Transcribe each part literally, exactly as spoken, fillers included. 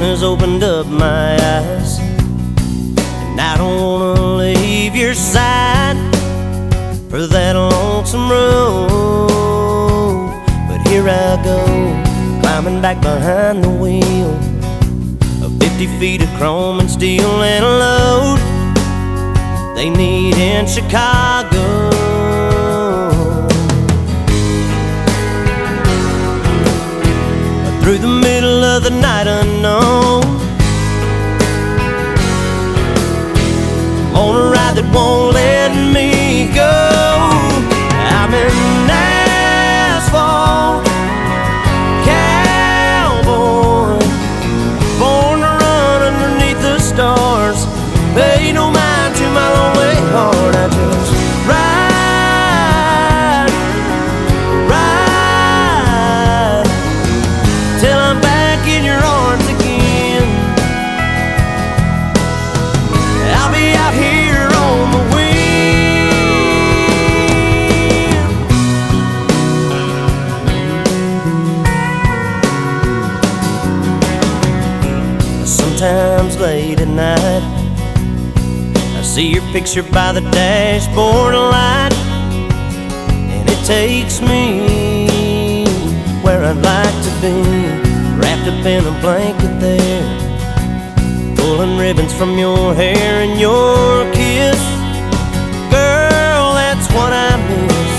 sun has opened up my eyes, and I don't wanna leave your side for that lonesome road. But here I go, climbing back behind the wheel of fifty feet of chrome and steel and a load they need in Chicago. Through the middle of the night unknown, on a ride that won't let me go. I'm an asphalt cowboy, born to run underneath the stars, pay no mind to my lonely heart. I just ride, ride till I'm back in your arms again. I'll be out here on the wind. Sometimes late at night, I see your picture by the dashboard light, and it takes me where I'd like to be, wrapped up in a blanket there, pulling ribbons from your hair and your kiss. Girl, that's what I miss.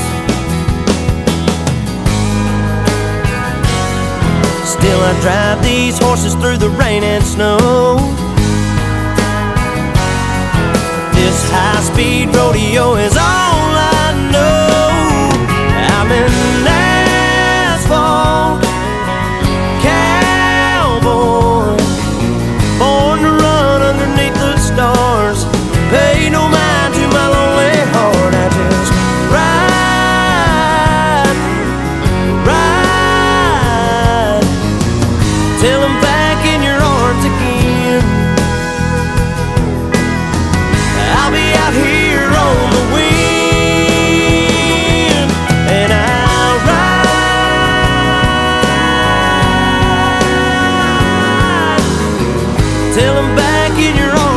Still I drive these horses through the rain and snow. This high-speed rodeo is all I know. I'm an asphalt cowboy, born to run underneath the stars, pay no mind to my lonely heart. I just ride, ride till I'm back in your arms again. I'll be out here on the wind, and I'll ride till I'm back in your arms.